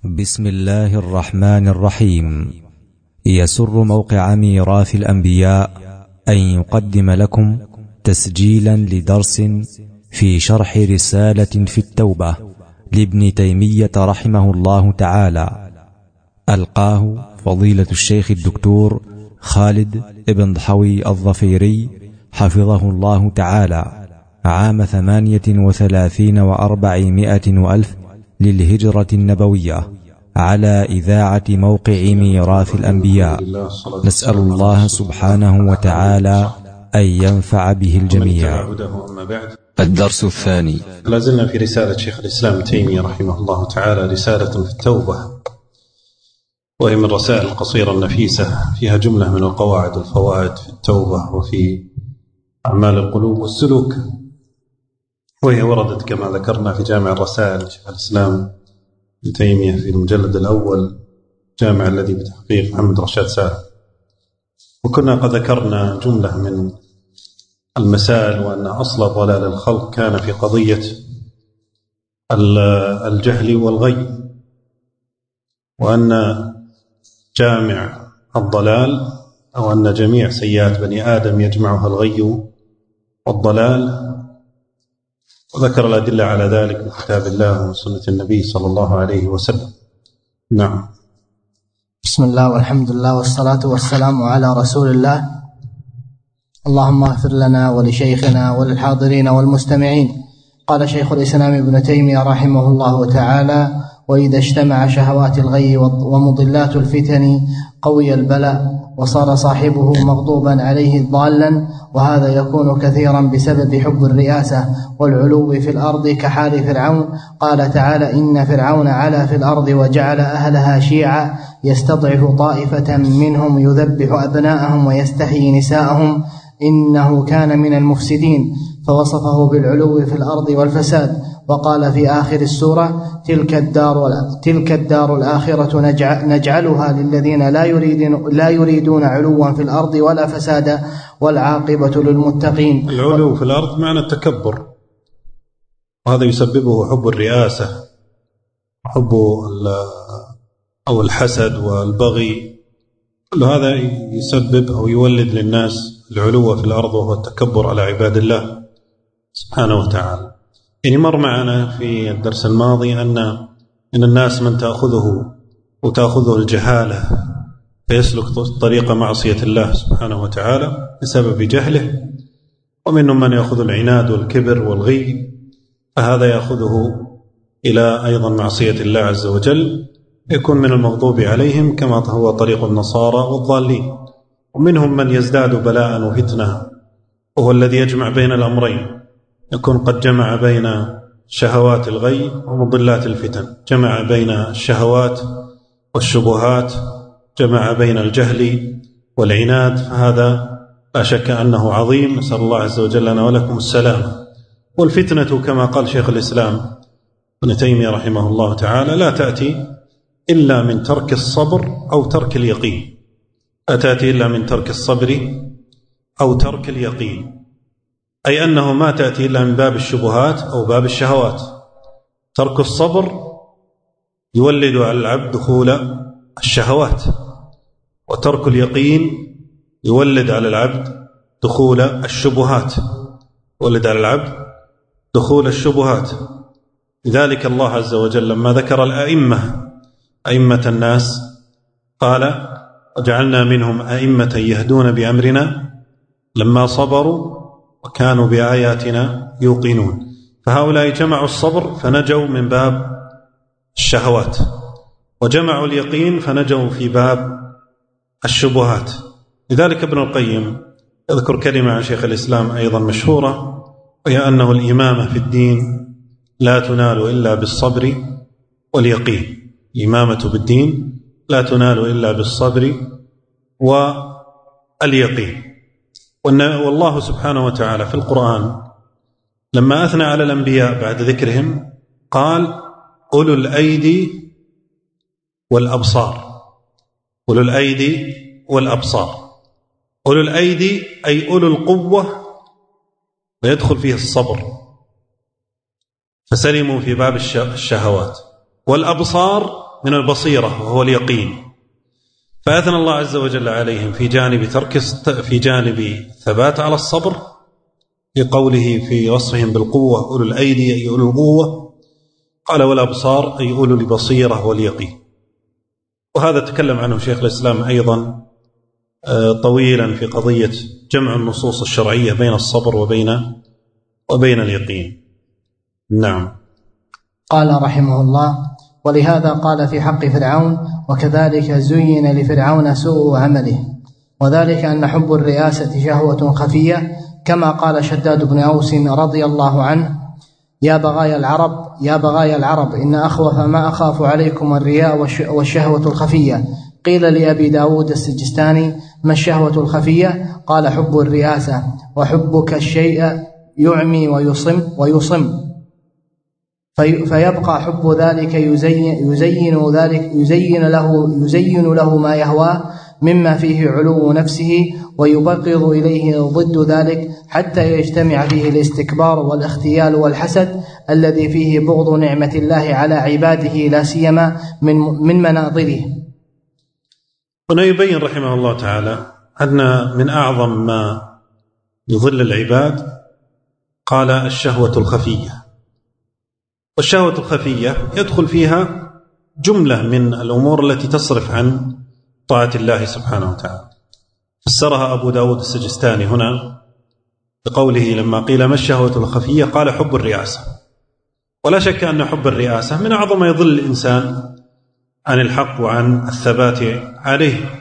بسم الله الرحمن الرحيم. يسر موقع ميراث الأنبياء أن يقدم لكم تسجيلا لدرس في شرح رسالة في التوبة لابن تيمية رحمه الله تعالى، ألقاه فضيلة الشيخ الدكتور خالد ابن ضحوي الظفيري حفظه الله تعالى عام 38 و400 وألف للهجرة النبوية، على إذاعة موقع ميراث الأنبياء. نسأل الله سبحانه وتعالى أن ينفع به الجميع. الدرس الثاني. لازلنا في رسالة شيخ الإسلام تيمية رحمه الله تعالى، رسالة في التوبة، وهي من الرسائل القصيرة النفيسة، فيها جملة من القواعد والفوائد في التوبة وفي أعمال القلوب والسلوك، وهي وردت كما ذكرنا في جامع الرسائل شيخ الإسلام ابن تيمية في المجلد الأول، جامع الذي بتحقيق محمد رشاد سالم. وكنا قد ذكرنا جملة من المسائل، وأن أصل ضلال الخلق كان في قضية الجهل والغي، وأن جامع الضلال أو أن جميع سيئات بني آدم يجمعها الغي والضلال. وذكر الأدلة على ذلك من كتاب الله وسنة النبي صلى الله عليه وسلم. نعم. بسم الله والحمد لله والصلاة والسلام على رسول الله. اللهم اغفر لنا ولشيخنا وللحاضرين والمستمعين. قال شيخ الإسلام ابن تيمية رحمه الله تعالى: وإذا اجتمع شهوات الغي ومضلات الفتن قوي البلاء، وصار صاحبه مغضوبا عليه ضالا، وهذا يكون كثيرا بسبب حب الرئاسة والعلو في الأرض كحال فرعون. قال تعالى: إن فرعون علا في الأرض وجعل أهلها شيعا يستضعف طائفة منهم يذبح أبناءهم ويستحيي نساءهم إنه كان من المفسدين، فوصفه بالعلو في الأرض والفساد. وقال في آخر السورة: تلك الدار الآخرة نجعلها للذين لا يريدون علوا في الأرض ولا فسادا والعاقبة للمتقين. العلو في الأرض معنى التكبر، وهذا يسببه حب الرئاسة، حب أو الحسد والبغي، كل هذا يسبب أو يولد للناس العلو في الأرض، وهو التكبر على عباد الله سبحانه وتعالى. يعني مر معنا في الدرس الماضي أن من الناس من تأخذه الجهالة فيسلك طريق معصية الله سبحانه وتعالى بسبب جهله، ومنهم من يأخذ العناد والكبر والغي، فهذا يأخذه إلى أيضا معصية الله عز وجل، يكون من المغضوب عليهم كما هو طريق النصارى والضالين. ومنهم من يزداد بلاء وفتنة، وهو الذي يجمع بين الأمرين، يكون قد جمع بين شهوات الغي ومضلات الفتن، جمع بين الشهوات والشبهات، جمع بين الجهل والعناد، فهذا لا شك أنه عظيم. نسأل الله عز وجل لنا ولكم السلامة. والفتنة كما قال شيخ الإسلام ابن تيمية رحمه الله تعالى لا تأتي إلا من ترك الصبر أو ترك اليقين، لا تأتي إلا من ترك الصبر أو ترك اليقين، أي أنه ما تأتي إلا من باب الشبهات أو باب الشهوات. ترك الصبر يولد على العبد دخول الشهوات، وترك اليقين يولد على العبد دخول الشبهات، يولد على العبد دخول الشبهات. لذلك الله عز وجل لما ذكر أئمة الناس قال: وجعلنا منهم أئمة يهدون بأمرنا لما صبروا وكانوا بآياتنا يوقنون. فهؤلاء جمعوا الصبر فنجوا من باب الشهوات، وجمعوا اليقين فنجوا في باب الشبهات. لذلك ابن القيم يذكر كلمة عن شيخ الإسلام أيضا مشهورة، وهي أنه الإمامة في الدين لا تنال إلا بالصبر واليقين. الإمامة بالدين لا تنال إلا بالصبر واليقين. والله سبحانه وتعالى في القرآن لما أثنى على الأنبياء بعد ذكرهم قال: أولو الأيدي والأبصار. أولو الأيدي والأبصار. أولو الأيدي أي أولو القوة، ويدخل فيه الصبر، فسلموا في باب الشهوات. والأبصار من البصيرة وهو اليقين، فأثنى الله عز وجل عليهم في جانب ثبات على الصبر بقوله في وصفهم بالقوة أولو الأيدي أي أولو القوة، قال والأبصار أي أولو البصيرة واليقين. وهذا تكلم عنه شيخ الإسلام أيضا طويلا في قضية جمع النصوص الشرعية بين الصبر وبين اليقين. نعم. قال رحمه الله: ولهذا قال في حق فرعون: وكذلك زين لفرعون سوء عمله، وذلك أن حب الرئاسة شهوة خفية، كما قال شداد بن أوس رضي الله عنه: يا بغايا العرب إن أخوف ما أخاف عليكم الرياء والشهوة الخفية. قيل لأبي داود السجستاني: ما الشهوة الخفية؟ قال: حب الرئاسة، وحبك الشيء يعمي ويصم فيبقى حب ذلك يزين له ما يهواه مما فيه علو نفسه، ويبغض إليه ضد ذلك، حتى يجتمع فيه الاستكبار والاختيال والحسد الذي فيه بغض نعمة الله على عباده لا سيما من مناظره. هنا يبين رحمه الله تعالى أن من أعظم ما يضل العباد قال الشهوة الخفية. والشهوة الخفية يدخل فيها جملة من الأمور التي تصرف عن طاعة الله سبحانه وتعالى. فسرها أبو داود السجستاني هنا بقوله لما قيل ما الشهوة الخفية قال حب الرئاسة. ولا شك أن حب الرئاسة من أعظم ما يضل الإنسان عن الحق وعن الثبات عليه.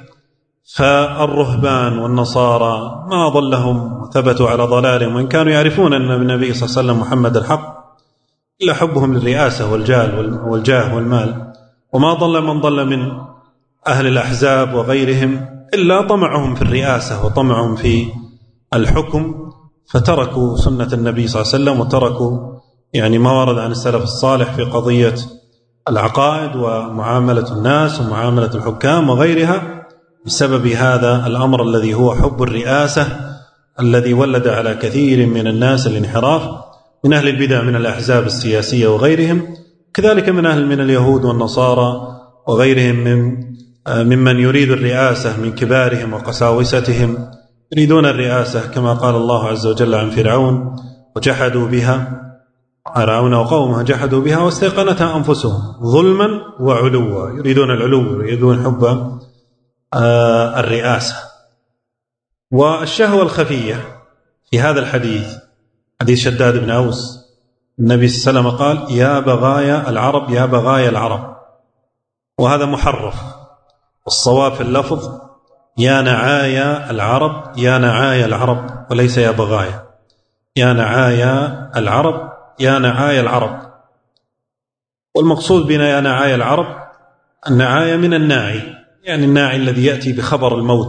فالرهبان والنصارى ما ضلهم ثبتوا على ضلالهم، وإن كانوا يعرفون أن النبي صلى الله عليه وسلم محمد الحق، إلا حبهم للرئاسة والجاه والمال. وما ضل من ضل من أهل الأحزاب وغيرهم إلا طمعهم في الرئاسة وطمعهم في الحكم، فتركوا سنة النبي صلى الله عليه وسلم، وتركوا ما ورد عن السلف الصالح في قضية العقائد ومعاملة الناس ومعاملة الحكام وغيرها، بسبب هذا الأمر الذي هو حب الرئاسة، الذي ولد على كثير من الناس الانحراف من أهل البدع من الأحزاب السياسية وغيرهم، كذلك من اليهود والنصارى وغيرهم ممن يريد الرئاسة من كبارهم وقساوستهم، يريدون الرئاسة كما قال الله عز وجل عن فرعون: وجحدوا بها، فرعون وقومه جحدوا بها واستيقنتها أنفسهم ظلما وعلوا. يريدون العلو، يريدون حب الرئاسة. والشهوة الخفية في هذا الحديث، حديث شداد بن أوس، النبي صلى الله عليه وسلم قال: يا بغايا العرب، يا بغايا العرب. وهذا محرف، والصواب في اللفظ يا نعايا العرب، يا نعايا العرب، وليس يا بغايا. يا نعايا العرب، يا نعايا العرب. والمقصود بنا يا نعايا العرب النعايا من الناعي، الناعي الذي يأتي بخبر الموت،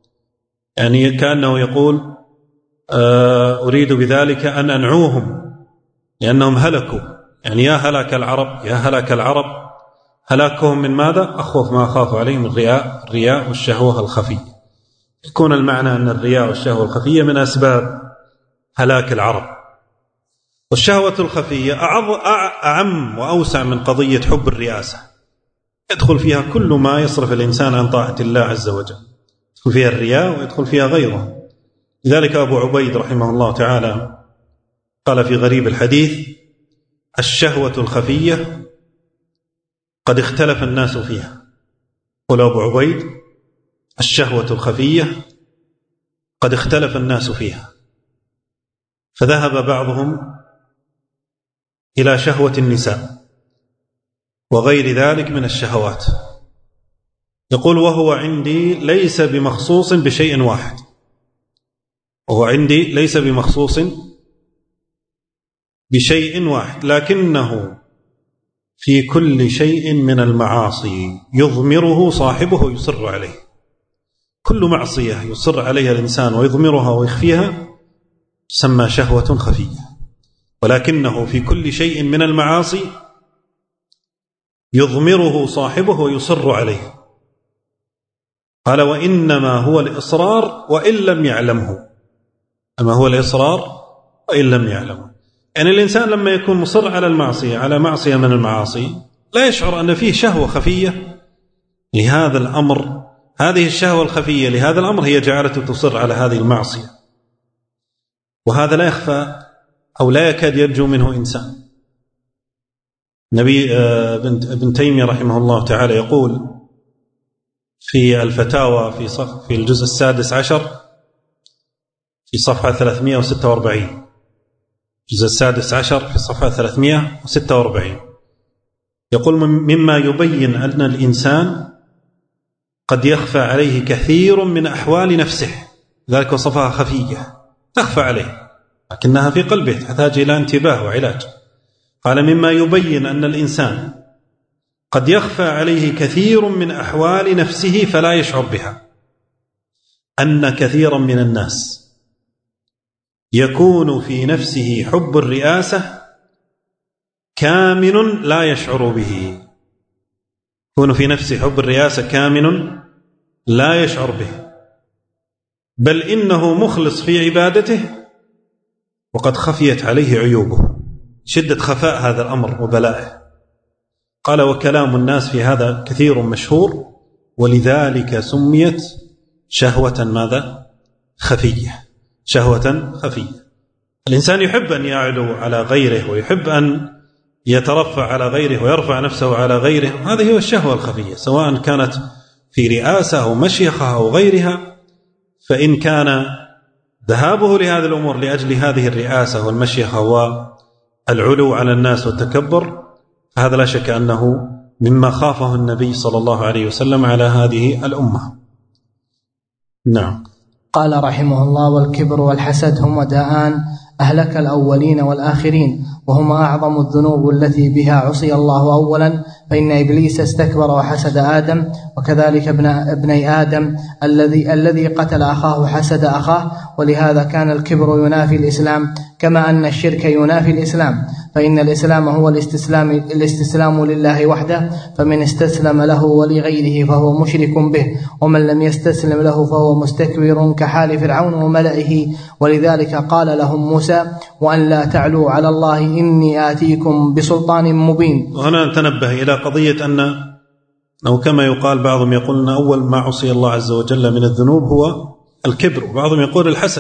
كأنه يقول: أريد بذلك أن أنعوهم لأنهم هلكوا. يا هلاك العرب، يا هلاك العرب. هلاكهم من ماذا؟ أخوف ما أخاف عليهم الرياء والشهوة الخفية. يكون المعنى أن الرياء والشهوة الخفية من أسباب هلاك العرب. والشهوة الخفية أعم وأوسع من قضية حب الرئاسة، يدخل فيها كل ما يصرف الإنسان عن طاعة الله عز وجل، يدخل فيها الرياء ويدخل فيها غيره. لذلك أبو عبيد رحمه الله تعالى قال في غريب الحديث: الشهوة الخفية قد اختلف الناس فيها. قال أبو عبيد: الشهوة الخفية قد اختلف الناس فيها، فذهب بعضهم إلى شهوة النساء وغير ذلك من الشهوات. يقول: وهو عندي ليس بمخصوص بشيء واحد، وهو عندي ليس بمخصوص بشيء واحد، لكنه في كل شيء من المعاصي يضمره صاحبه ويصر عليه. كل معصية يصر عليها الإنسان ويضمرها ويخفيها تسمى شهوة خفية، ولكنه في كل شيء من المعاصي يضمره صاحبه ويصر عليه. قال: وإنما هو الإصرار وإن لم يعلمه. أما هو الإصرار وإن لم يعلمه، الإنسان لما يكون مصر على المعصية، على معصية من المعاصي، لا يشعر أن فيه شهوة خفية لهذا الأمر. هذه الشهوة الخفية لهذا الأمر هي جعلته تصر على هذه المعصية، وهذا لا يخفى أو لا يكاد يرجو منه إنسان. ابن تيمية رحمه الله تعالى يقول في الفتاوى في الجزء 16 في صفحة 346، الجزء 16 في صفحة 346 يقول: مما يبين أن الإنسان قد يخفى عليه كثير من أحوال نفسه، ذلك وصفها خفية تخفى عليه لكنها في قلبه تحتاج إلى انتباه وعلاج. قال: مما يبين أن الإنسان قد يخفى عليه كثير من أحوال نفسه فلا يشعر بها، أن كثيرا من الناس يكون في نفسه حب الرئاسة كامن لا يشعر به. يكون في نفسه حب الرئاسة كامن لا يشعر به، بل إنه مخلص في عبادته وقد خفيت عليه عيوبه، شدة خفاء هذا الأمر وبلائه. قال: وكلام الناس في هذا كثير مشهور، ولذلك سميت شهوة ماذا؟ خفية. شهوة خفية. الإنسان يحب أن يعلو على غيره، ويحب أن يترفع على غيره ويرفع نفسه على غيره، هذه هي الشهوة الخفية، سواء كانت في رئاسة أو مشيخة أو غيرها. فإن كان ذهابه لهذه الأمور لأجل هذه الرئاسة والمشيخة والعلو على الناس والتكبر، فهذا لا شك أنه مما خافه النبي صلى الله عليه وسلم على هذه الأمة. نعم. قال رحمه الله: والكبر والحسد هما داءان أهلك الأولين والآخرين، وهما أعظم الذنوب التي بها عصي الله أولا، فإن إبليس استكبر وحسد آدم، وكذلك ابني آدم الذي قتل أخاه حسد أخاه، ولهذا كان الكبر ينافي الإسلام، كما أن الشرك ينافي الإسلام، فإن الإسلام هو الاستسلام لله وحده، فمن استسلم له ولغيره فهو مشرك به، ومن لم يستسلم له فهو مستكبر كحال فرعون وملئه. ولذلك قال لهم موسى: وأن لا تعلوا على الله إني آتيكم بسلطان مبين. وهنا نتنبه إلى قضية أو كما يقال، بعضهم يقول أن أول ما عصي الله عز وجل من الذنوب هو الكبر، وبعضهم يقول الحسد،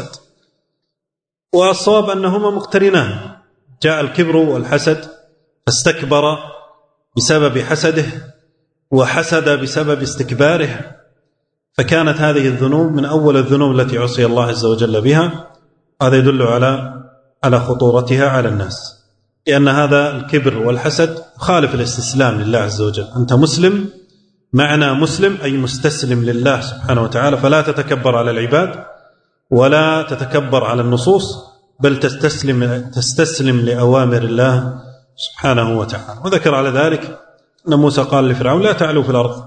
والصواب أنهما مقترنان. جاء الكبر والحسد، فاستكبر بسبب حسده وحسد بسبب استكباره، فكانت هذه الذنوب من أول الذنوب التي عصي الله عز وجل بها. هذا يدل على خطورتها على الناس، لأن هذا الكبر والحسد خالف الاستسلام لله عز وجل. أنت مسلم، معنى مسلم أي مستسلم لله سبحانه وتعالى، فلا تتكبر على العباد ولا تتكبر على النصوص، بل تستسلم لأوامر الله سبحانه وتعالى. وذكر على ذلك أن موسى قال لفرعون: لا تعلوا في الأرض.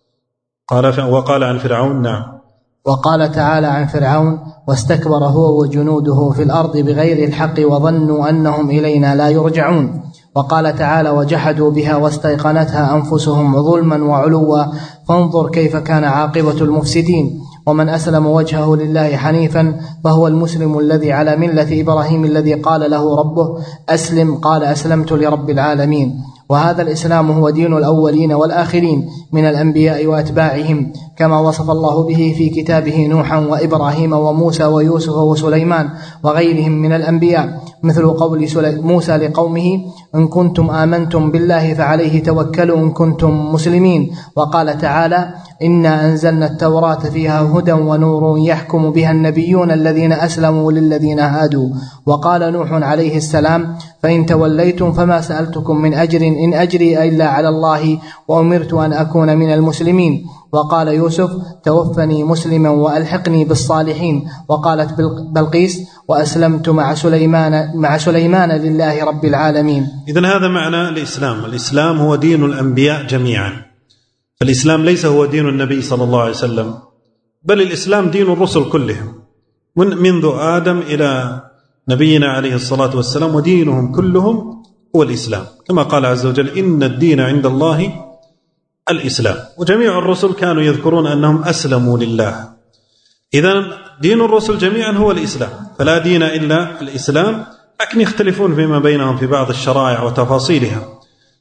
وقال عن فرعون: نعم. وقال تعالى عن فرعون: واستكبر هو وجنوده في الأرض بغير الحق وظنوا أنهم إلينا لا يرجعون. وقال تعالى: وجحدوا بها واستيقنتها أنفسهم ظلما وعلوا فانظر كيف كان عاقبة المفسدين. ومن أسلم وجهه لله حنيفا فهو المسلم الذي على ملة إبراهيم الذي قال له ربه أسلم، قال أسلمت لرب العالمين. وهذا الإسلام هو دين الأولين والآخرين من الأنبياء وأتباعهم، كما وصف الله به في كتابه نوحا وإبراهيم وموسى ويوسف وسليمان وغيرهم من الأنبياء، مثل قول موسى لقومه: إن كنتم آمنتم بالله فعليه توكلوا إن كنتم مسلمين. وقال تعالى: إنا أنزلنا التوراة فيها هدى ونور يحكم بها النبيون الذين أسلموا للذين هادوا. وقال نوح عليه السلام: فإن توليتم فما سألتكم من أجر إن أجري إلا على الله وأمرت أن أكون من المسلمين. وقال يوسف: توفني مسلما وألحقني بالصالحين. وقالت بلقيس: وأسلمت مع سليمان لله رب العالمين. إذن هذا معنى الإسلام. الإسلام هو دين الأنبياء جميعا، فالإسلام ليس هو دين النبي صلى الله عليه وسلم، بل الإسلام دين الرسل كلهم منذ آدم إلى نبينا عليه الصلاة والسلام، ودينهم كلهم هو الإسلام، كما قال عز وجل: إن الدين عند الله الإسلام. وجميع الرسل كانوا يذكرون أنهم أسلموا لله. إذن دين الرسل جميعا هو الإسلام، فلا دين إلا الإسلام، لكن يختلفون فيما بينهم في بعض الشرائع وتفاصيلها.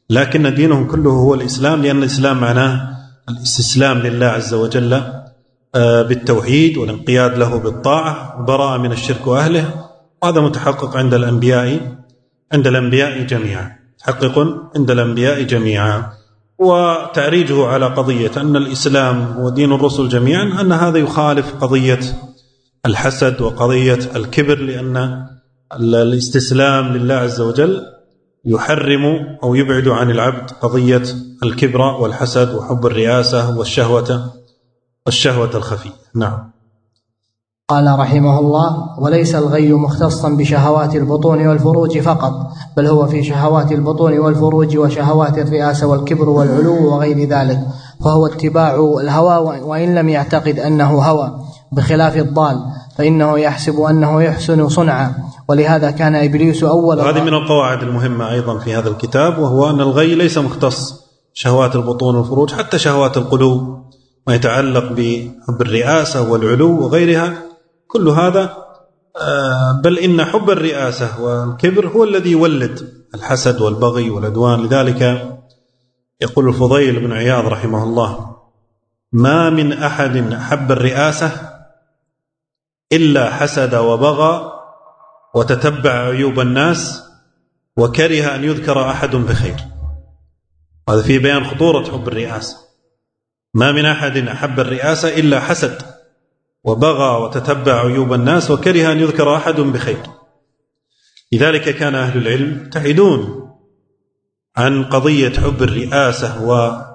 لكن دينهم كله هو الإسلام، لأن الإسلام معناه الاستسلام لله عز وجل بالتوحيد والانقياد له بالطاعة والبراءة من الشرك وأهله، وهذا متحقق عند الأنبياء جميعا، تحقق عند الأنبياء جميعا. وتعريجه على قضية أن الإسلام هو دين الرسل جميعا أن هذا يخالف قضية الحسد وقضية الكبر، لأن الاستسلام لله عز وجل يحرم أو يبعد عن العبد قضية الكبر والحسد وحب الرئاسة والشهوة الخفية. نعم. قال رحمه الله: وليس الغي مختصا بشهوات البطون والفروج فقط، بل هو في شهوات البطون والفروج وشهوات الرئاسة والكبر والعلو وغير ذلك، فهو اتباع الهوى وإن لم يعتقد أنه هوى، بخلاف الضال فإنه يحسب أنه يحسن صنعا. ولهذا كان إبليس أول. هذه من القواعد المهمة أيضا في هذا الكتاب، وهو أن الغي ليس مختص شهوات البطون والفروج، حتى شهوات القلوب ما يتعلق بحب الرئاسة والعلو وغيرها، كل هذا بل إن حب الرئاسة والكبر هو الذي يولد الحسد والبغي والعدوان. لذلك يقول الفضيل بن عياض رحمه الله: ما من أحد أحب الرئاسة إلا حسد وبغى وتتبع عيوب الناس وكره أن يذكر أحد بخير. هذا في بيان خطورة حب الرئاسة. ما من أحد أحب الرئاسة إلا حسد وبغى وتتبع عيوب الناس وكره أن يذكر أحد بخير. لذلك كان أهل العلم يبتعدون عن قضية حب الرئاسة،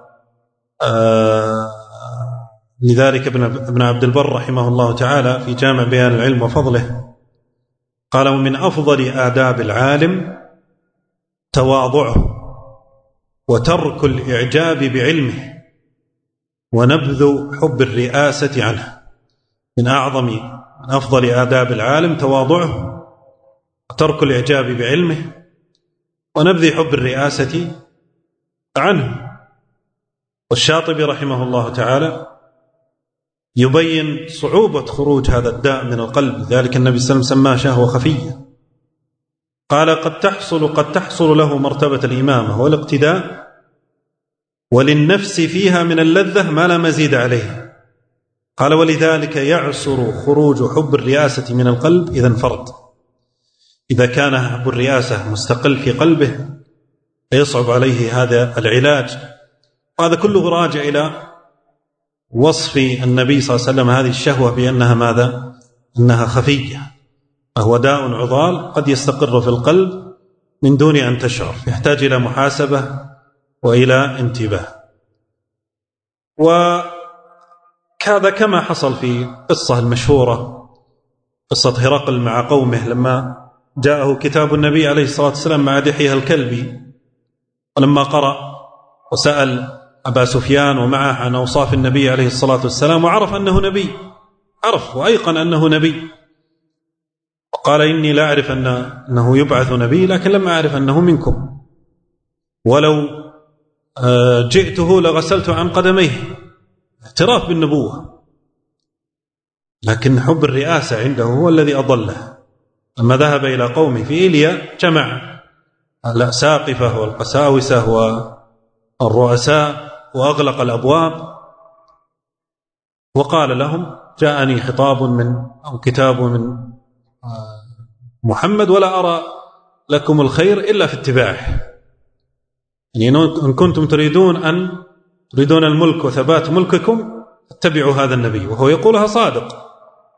لذلك ابن عبد البر رحمه الله تعالى في جامع بيان العلم وفضله قال: ومن أفضل آداب العالم تواضعه وترك الإعجاب بعلمه ونبذ حب الرئاسة عنه. من أفضل آداب العالم تواضعه وترك الإعجاب بعلمه ونبذ حب الرئاسة عنه. والشاطبي رحمه الله تعالى يبين صعوبة خروج هذا الداء من القلب، ذلك النبي صلى الله عليه وسلم سماه شهوة خفية. قال: قد تحصل له مرتبة الإمامة والاقتداء، وللنفس فيها من اللذة ما لا مزيد عليه. قال: ولذلك يعسر خروج حب الرئاسة من القلب إذا انفرد. إذا كان حب الرئاسة مستقل في قلبه فيصعب عليه هذا العلاج. وهذا كله راجع إلى وصف النبي صلى الله عليه وسلم هذه الشهوة بأنها ماذا؟ أنها خفية، فهو داء عضال قد يستقر في القلب من دون أن تشعر، يحتاج إلى محاسبة وإلى انتباه. وهذا كما حصل في قصة المشهورة، قصة هرقل مع قومه لما جاءه كتاب النبي عليه الصلاة والسلام مع دحية الكلبي، ولما قرأ وسأل أبا سفيان ومعه عن أوصاف النبي عليه الصلاة والسلام وعرف أنه نبي، عرف وأيقن أنه نبي، وقال: إني لا أعرف أنه يبعث نبي، لكن لم أعرف أنه منكم، ولو جئته لغسلت عن قدميه، اعتراف بالنبوة. لكن حب الرئاسة عنده هو الذي أضله. لما ذهب إلى قومه في إيليا جمع الأساقفة والقساوسة والرؤساء وأغلق الأبواب وقال لهم: جاءني خطاب أو كتاب من محمد ولا أرى لكم الخير إلا في اتباعه. يعني إن كنتم تريدون الملك وثبات ملككم اتبعوا هذا النبي، وهو يقولها صادق.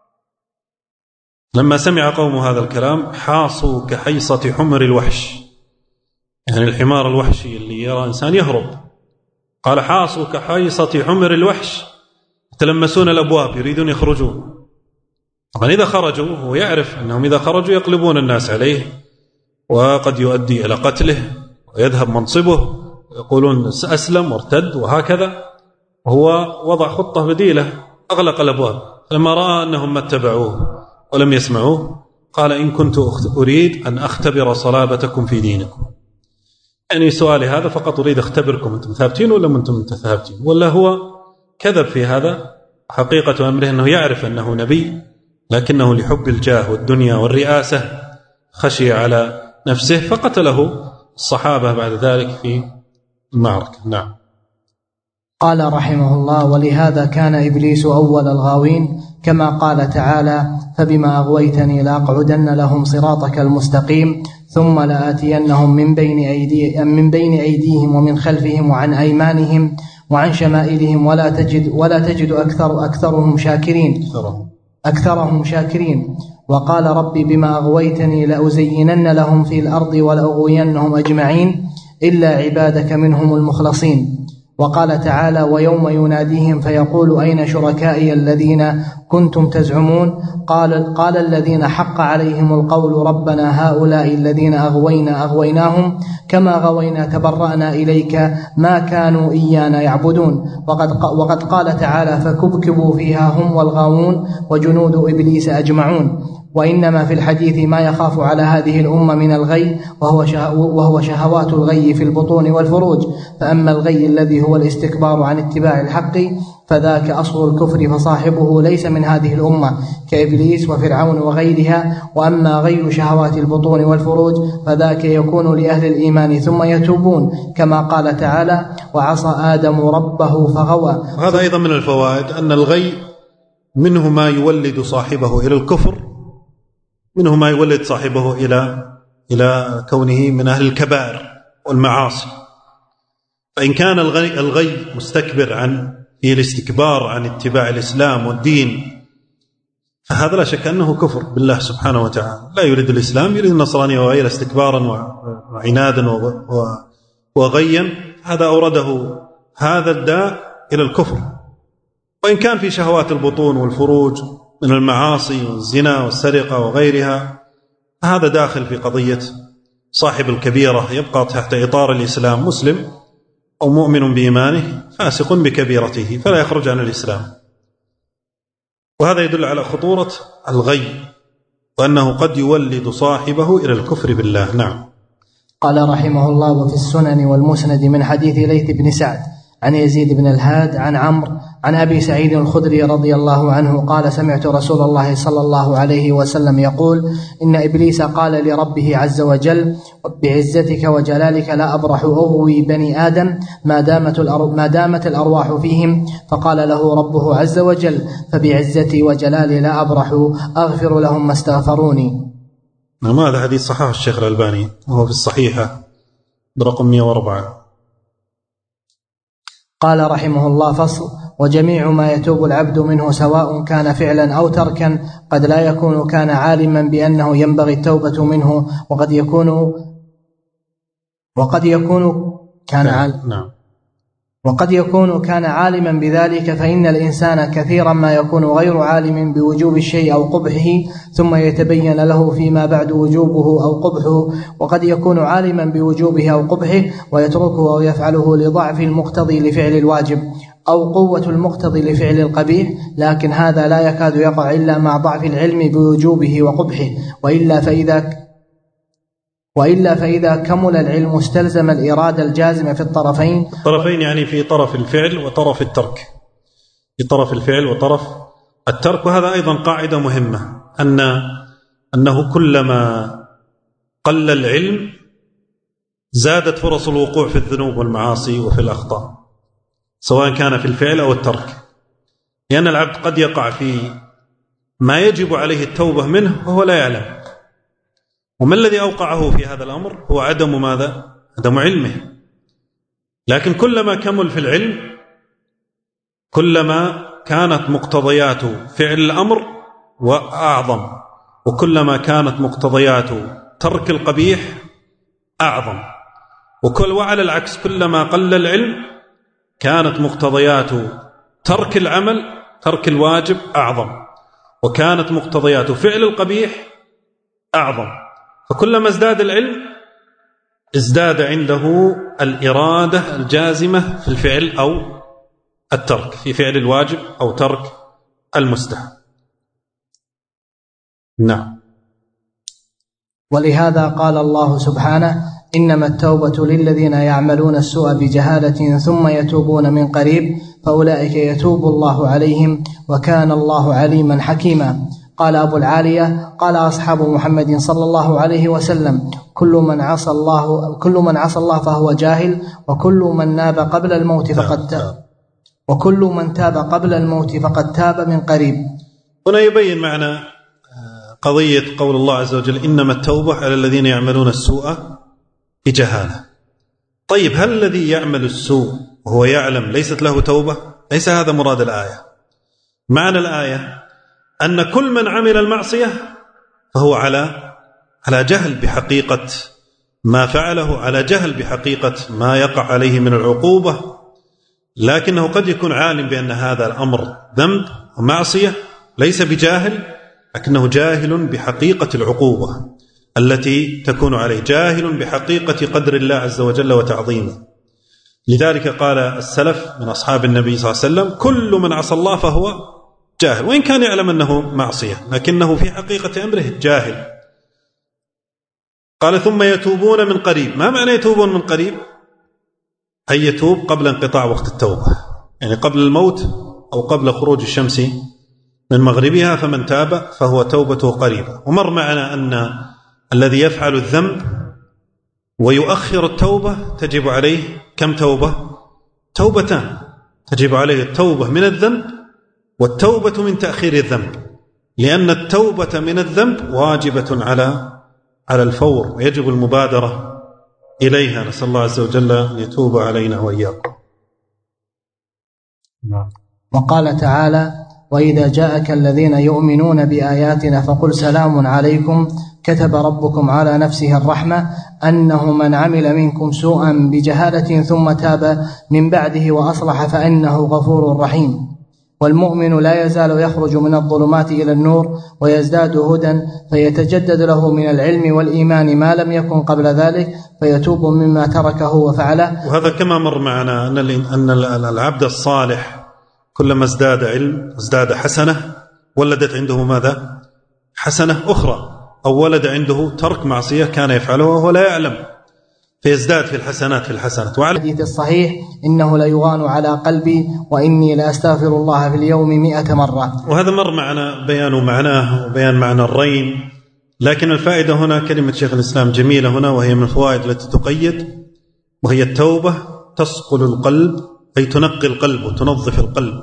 لما سمع قوم هذا الكلام حاصوا كحيصة حمر الوحش، يعني الحمار الوحشي اللي يرى إنسان يهرب. قال: حاصوا كحيصة حمر الوحش يتلمسون الأبواب يريدون يخرجون. طبعا إذا خرجوا هو يعرف أنهم إذا خرجوا يقلبون الناس عليه وقد يؤدي إلى قتله ويذهب منصبه، ويقولون أسلم وارتد وهكذا. وهو وضع خطة بديلة، أغلق الأبواب. لما رأى أنهم ما اتبعوه ولم يسمعوه قال: إن كنت أريد أن أختبر صلابتكم في دينكم، يعني سؤالي هذا فقط أريد أختبركم، أنتم ثابتين ولا أنتم ثابتين؟ ولا هو كذب في هذا. حقيقة أمره أنه يعرف أنه نبي، لكنه لحب الجاه والدنيا والرئاسة خشي على نفسه، فقتله الصحابة بعد ذلك في المعركة. نعم. قال رحمه الله: ولهذا كان إبليس أول الغاوين، كما قال تعالى: فبما أغويتني لأقعدن لهم صراطك المستقيم ثم لآتينهم من بين أيديهم ومن خلفهم وعن أيمانهم وعن شمائلهم ولا تجد أكثرهم شاكرين. وقال: ربي بما أغويتني لأزينن لهم في الأرض ولأغوينهم أجمعين إلا عبادك منهم المخلصين. وقال تعالى: ويوم يناديهم فيقول: أين شركائي الذين كنتم تزعمون؟ قال الذين حق عليهم القول: ربنا هؤلاء الذين أغويناهم كما غوينا تبرأنا إليك ما كانوا إيانا يعبدون. وقد قال تعالى: فكبكبوا فيها هم والغاوون وجنود إبليس أجمعون. وإنما في الحديث ما يخاف على هذه الأمة من الغي، وهو شهوات الغي في البطون والفروج. فأما الغي الذي هو الاستكبار عن اتباع الحق فذاك أصل الكفر، فصاحبه ليس من هذه الأمة كإبليس وفرعون وغيرها. وأما غي شهوات البطون والفروج فذاك يكون لأهل الإيمان ثم يتوبون، كما قال تعالى: وعصى آدم ربه فغوى. هذا أيضا من الفوائد أن الغي منه ما يولد صاحبه إلى الكفر، منه ما يولد صاحبه إلى كونه من أهل الكبائر والمعاصي. فإن كان الغي مستكبر في الاستكبار عن اتباع الإسلام والدين، فهذا لا شك أنه كفر بالله سبحانه وتعالى. لا يريد الإسلام، يريد النصرانية وغير استكبارا وعنادا وغيا. هذا أورده هذا الداء إلى الكفر. وإن كان في شهوات البطون والفروج من المعاصي والزنا والسرقة وغيرها، هذا داخل في قضية صاحب الكبيرة، يبقى تحت إطار الإسلام مسلم أو مؤمن بإيمانه فاسق بكبيرته فلا يخرج عن الإسلام. وهذا يدل على خطورة الغي وأنه قد يولد صاحبه إلى الكفر بالله. نعم. قال رحمه الله: وفي السنن والمسند من حديث ليث بن سعد عن يزيد بن الهاد عن عمرو عن أبي سعيد الخدري رضي الله عنه قال: سمعت رسول الله صلى الله عليه وسلم يقول: إن إبليس قال لربه عز وجل: بعزتك وجلالك لا أبرح أغوي بني آدم ما دامت الأرواح فيهم. فقال له ربه عز وجل: فبعزتي وجلالي لا أبرح أغفر لهم ما استغفروني. هذا حديث صححه الشيخ الألباني وهو في الصحيحة برقم 104. قال رحمه الله: فصل: وجميع ما يتوب العبد منه سواء كان فعلا أو تركا قد لا يكون كان عالما بأنه ينبغي التوبة منه، وقد يكون كان عالما بذلك. فإن الإنسان كثيرا ما يكون غير عالم بوجوب الشيء أو قبحه ثم يتبين له فيما بعد وجوبه أو قبحه، وقد يكون عالما بوجوبه أو قبحه ويتركه أو يفعله لضعف المقتضي لفعل الواجب أو قوة المقتضي لفعل القبيح، لكن هذا لا يكاد يقع إلا مع ضعف العلم بوجوبه وقبحه. وإلا فإذا كمل العلم استلزم الإرادة الجازمة في الطرفين يعني في طرف الفعل وطرف الترك، في طرف الفعل وطرف الترك. وهذا أيضا قاعدة مهمة، أنه كلما قل العلم زادت فرص الوقوع في الذنوب والمعاصي وفي الأخطاء، سواء كان في الفعل أو الترك. لأن العبد قد يقع في ما يجب عليه التوبة منه وهو لا يعلم. وما الذي أوقعه في هذا الأمر؟ هو عدم ماذا؟ عدم علمه. لكن كلما كمل في العلم كلما كانت مقتضيات فعل الأمر وأعظم، وكلما كانت مقتضيات ترك القبيح أعظم. وعلى العكس كلما قل العلم كانت مقتضيات ترك العمل، ترك الواجب أعظم، وكانت مقتضيات فعل القبيح أعظم. فكلما ازداد العلم ازداد عنده الإرادة الجازمة في الفعل أو الترك، في فعل الواجب أو ترك المستحب. نعم. ولهذا قال الله سبحانه: إنما التوبة للذين يعملون السوء بجهالة ثم يتوبون من قريب فأولئك يتوب الله عليهم وكان الله عليما حكيما. قال أبو العالية: قال أصحاب محمد صلى الله عليه وسلم: كل من عصى الله فهو جاهل، وكل من ناب قبل الموت فقد تاب، وكل من تاب قبل الموت فقد تاب من قريب. هنا يبين معنا قضية قول الله عز وجل: إنما التوبة على الذين يعملون السوء بجهالة. طيب، هل الذي يعمل السوء وهو يعلم ليست له توبة؟ ليس هذا مراد الآية. معنى الآية أن كل من عمل المعصية فهو على جهل بحقيقة ما فعله، على جهل بحقيقة ما يقع عليه من العقوبة، لكنه قد يكون عالم بأن هذا الأمر ذنب ومعصية، ليس بجاهل، لكنه جاهل بحقيقة العقوبة التي تكون عليه، جاهل بحقيقة قدر الله عز وجل وتعظيمه. لذلك قال السلف من أصحاب النبي صلى الله عليه وسلم: كل من عصى الله فهو جاهل، وإن كان يعلم أنه معصية لكنه في حقيقة أمره جاهل. قال: ثم يتوبون من قريب. ما معنى يتوبون من قريب؟ أي يتوب قبل انقطاع وقت التوبة، يعني قبل الموت أو قبل خروج الشمس من مغربها، فمن تاب فهو توبته قريبة. ومر معنا أن الذي يفعل الذنب ويؤخر التوبة تجب عليه كم توبة؟ توبتان، تجب عليه التوبة من الذنب والتوبة من تأخير الذنب، لأن التوبة من الذنب واجبة على الفور، ويجب المبادرة إليها. نسأل الله عز وجل أن يتوب علينا وإياكم. وقال تعالى: وإذا جاءك الذين يؤمنون بآياتنا فقل سلام عليكم كتب ربكم على نفسه الرحمة أنه من عمل منكم سوءا بجهالة ثم تاب من بعده وأصلح فإنه غفور رحيم. والمؤمن لا يزال يخرج من الظلمات إلى النور ويزداد هدى، فيتجدد له من العلم والإيمان ما لم يكن قبل ذلك، فيتوب مما تركه وفعله. وهذا كما مر معنا أن العبد الصالح كلما ازداد علم ازداد حسنة، ولدت عنده ماذا؟ حسنة أخرى، أو ولد عنده ترك معصية كان يفعله وهو لا يعلم، فيزداد في الحسنات. وعلى الحديث الصحيح: إنه ليغان على قلبي وإني لأستغفر الله في اليوم 100 مرة. وهذا مر معنا بيان معناه وبيان معنى الرين، لكن الفائدة هنا كلمة شيخ الإسلام جميلة هنا، وهي من الفوائد التي تقيد، وهي التوبة تصقل القلب، أي تنقي القلب وتنظف القلب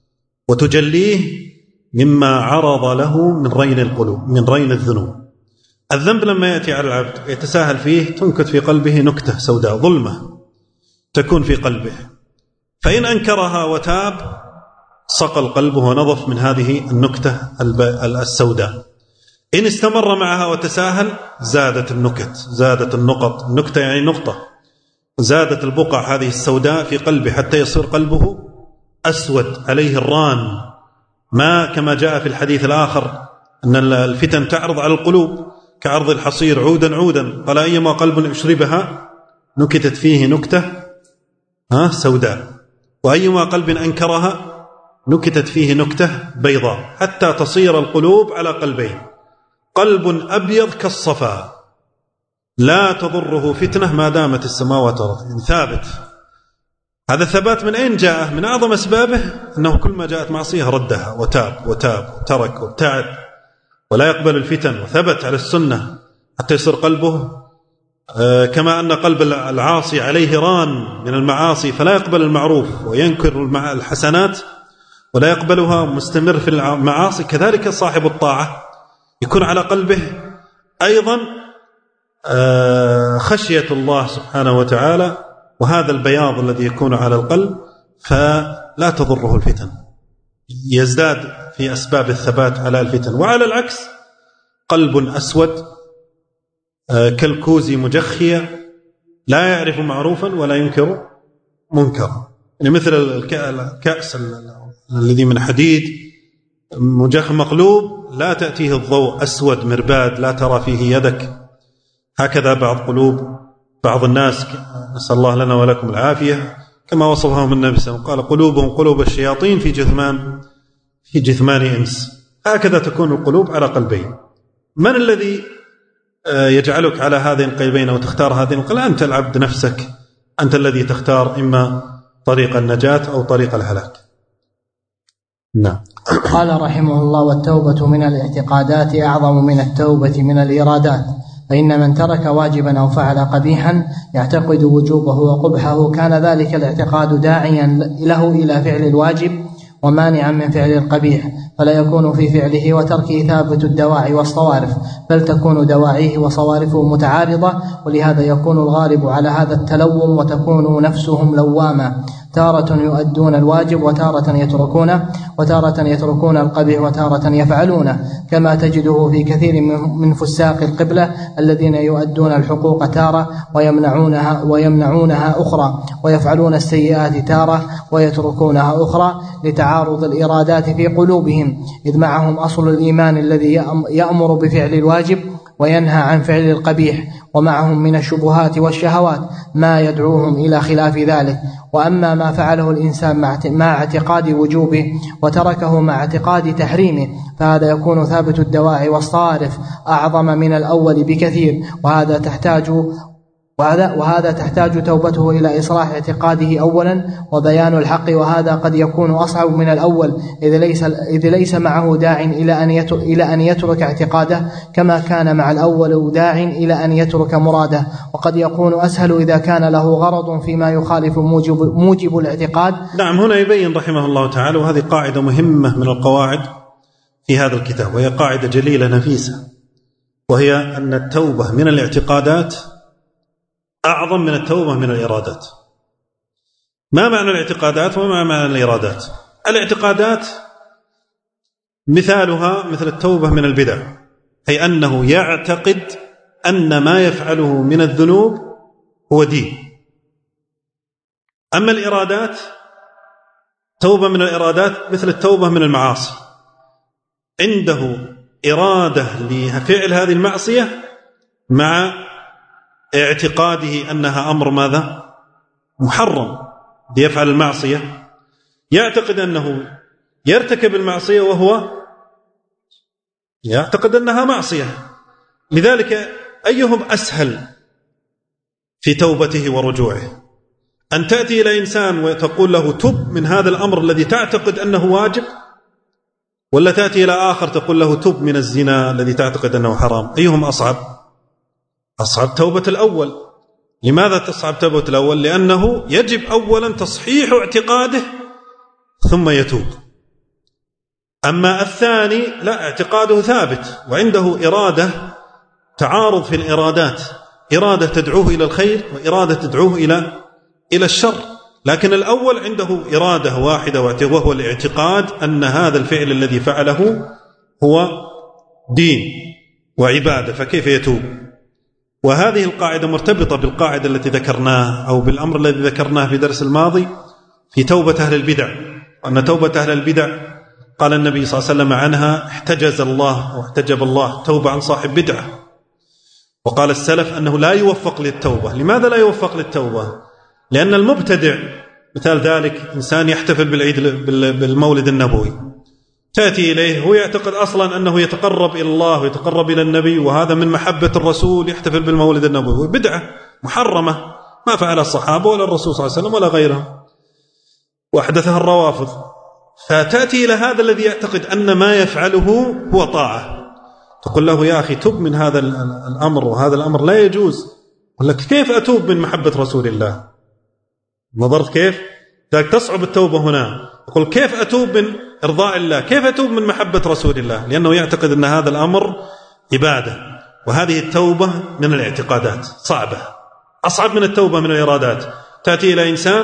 وتجليه مما عرض له من رين القلوب، من رين الذنوب. الذنب لما يأتي على العبد يتساهل فيه تنكت في قلبه نكتة سوداء، ظلمة تكون في قلبه، فإن أنكرها وتاب صقل قلبه ونظف من هذه النكتة السوداء. إن استمر معها وتساهل زادت النكت، زادت النقط، النكتة يعني نقطة، زادت البقع هذه السوداء في قلبه حتى يصير قلبه أسود عليه الران، ما كما جاء في الحديث الآخر أن الفتن تعرض على القلوب كعرض الحصير عودا عودا، قال: أيما قلب أشربها نكتت فيه نكتة سوداء، وأيما قلب أنكرها نكتت فيه نكتة بيضاء، حتى تصير القلوب على قلبين: قلب أبيض كالصفا لا تضره فتنة ما دامت السماوات والأرض، يعني ثابت. هذا الثبات من أين جاء؟ من أعظم أسبابه أنه كل ما جاءت معصية ردها وتاب وترك وابتعد ولا يقبل الفتن، وثبت على السنة حتى يصير قلبه كما أن قلب العاصي عليه ران من المعاصي فلا يقبل المعروف وينكر الحسنات ولا يقبلها، مستمر في المعاصي، كذلك صاحب الطاعة يكون على قلبه أيضا خشية الله سبحانه وتعالى، وهذا البياض الذي يكون على القلب فلا تضره الفتن، يزداد في أسباب الثبات على الفتن. وعلى العكس قلب أسود كالكوز مجخية لا يعرف معروفا ولا ينكر منكرا، يعني مثل الكأس الذي من حديد مقلوب لا تأتيه الضوء، أسود مرباد لا ترى فيه يدك. هكذا بعض الناس، نسأل الله لنا ولكم العافية، كما وصفهم النبي صلى الله عليه وسلم، قال: قلوبهم قلوب الشياطين في جثمان إنس. هكذا تكون القلوب على قلبين. من الذي يجعلك على هذين القلبين وتختار هذين القلبين؟ أنت العبد نفسك، أنت الذي تختار إما طريق النجاة أو طريق الهلاك. نعم. قال رحمه الله: والتوبة من الاعتقادات أعظم من التوبة من الإرادات، فإن من ترك واجبا أو فعل قبيحا يعتقد وجوبه وقبحه كان ذلك الاعتقاد داعيا له إلى فعل الواجب ومانعا من فعل القبيح، فلا يكون في فعله وتركه ثابت الدواعي والصوارف، بل تكون دواعيه وصوارفه متعارضة، ولهذا يكون الغالب على هذا التلوم وتكون نفسهم لوامة، تارة يؤدون الواجب وتارة يتركونه، وتارة يتركون القبيح وتارة يفعلونه، كما تجده في كثير من فساق القبلة الذين يؤدون الحقوق تارة ويمنعونها أخرى، ويفعلون السيئات تارة ويتركونها أخرى، لتعارض الإرادات في قلوبهم، إذ معهم أصل الإيمان الذي يأمر بفعل الواجب وينهى عن فعل القبيح، ومعهم من الشبهات والشهوات ما يدعوهم إلى خلاف ذلك. وأما ما فعله الإنسان مع اعتقاد وجوبه وتركه مع اعتقاد تحريمه، فهذا يكون ثابت الدواعي والصارف أعظم من الأول بكثير، وهذا تحتاج توبته إلى إصلاح اعتقاده أولا وبيان الحق، وهذا قد يكون أصعب من الأول إذ ليس معه داع إلى أن يترك اعتقاده كما كان مع الأول داع إلى أن يترك مراده، وقد يكون أسهل إذا كان له غرض فيما يخالف موجب الاعتقاد. نعم. هنا يبين رحمه الله تعالى، وهذه قاعدة مهمة من القواعد في هذا الكتاب، وهي قاعدة جليلة نفيسة، وهي أن التوبة من الاعتقادات أعظم من التوبة من الإرادات. ما معنى الاعتقادات وما معنى الإرادات؟ الاعتقادات مثالها مثل التوبة من البدع، أي أنه يعتقد أن ما يفعله من الذنوب هو دين. أما الإرادات، توبة من الإرادات مثل التوبة من المعاصي، عنده إرادة لفعل هذه المعصية مع اعتقاده أنها أمر ماذا؟ محرم، يفعل المعصية يعتقد أنه يرتكب المعصية وهو يعتقد أنها معصية. لذلك أيهم أسهل في توبته ورجوعه؟ أن تأتي إلى إنسان وتقول له تب من هذا الأمر الذي تعتقد أنه واجب، ولا تأتي إلى آخر تقول له تب من الزنا الذي تعتقد أنه حرام؟ أيهم أصعب؟ أصعب توبة الأول. لماذا تصعب توبة الأول؟ لأنه يجب أولا تصحيح اعتقاده ثم يتوب. أما الثاني لا، اعتقاده ثابت وعنده إرادة، تعارض في الإرادات، إرادة تدعوه إلى الخير وإرادة تدعوه إلى الشر. لكن الأول عنده إرادة واحدة وهو الاعتقاد أن هذا الفعل الذي فعله هو دين وعبادة، فكيف يتوب؟ وهذه القاعدة مرتبطة بالقاعدة التي ذكرناها أو بالأمر الذي ذكرناه في درس الماضي في توبة أهل البدع، أن توبة أهل البدع قال النبي صلى الله عليه وسلم عنها احتجز الله واحتجب الله توبة عن صاحب بدعة. وقال السلف أنه لا يوفق للتوبة. لماذا لا يوفق للتوبة؟ لأن المبتدع مثال ذلك إنسان يحتفل بالعيد بالمولد النبوي، تأتي إليه هو يعتقد أصلا أنه يتقرب إلى الله ويتقرب إلى النبي، وهذا من محبة الرسول، يحتفل بالمولد النبوي، بدعة محرمة ما فعل الصحابة ولا الرسول صلى الله عليه وسلم ولا غيرهم، وأحدثها الروافض. فتأتي إلى هذا الذي يعتقد أن ما يفعله هو طاعة، تقول له يا أخي تب من هذا الأمر، وهذا الأمر لا يجوز. يقول لك كيف أتوب من محبة رسول الله؟ نظرت كيف؟ تصعب التوبة هنا. يقول كيف أتوب من إرضاء الله؟ كيف أتوب من محبة رسول الله؟ لأنه يعتقد أن هذا الأمر عبادة، وهذه التوبة من الاعتقادات صعبة، أصعب من التوبة من الإرادات. تأتي إلى إنسان